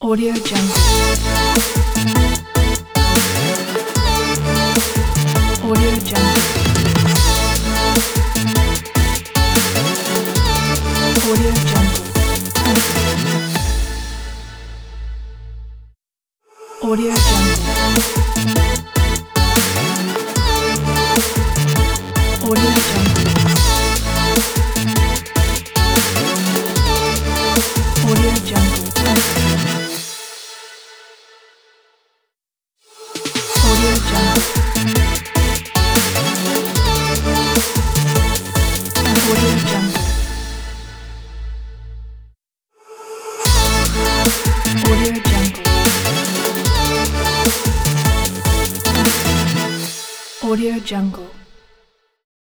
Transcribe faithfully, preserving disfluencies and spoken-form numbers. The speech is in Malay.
Audio Jungle. Audio Jungle. Audio Jungle. Audio Jungle. Audio Jungle. Audio Jungle. Audio Jungle. Audio Jungle. Audio Jungle. Audio Jungle.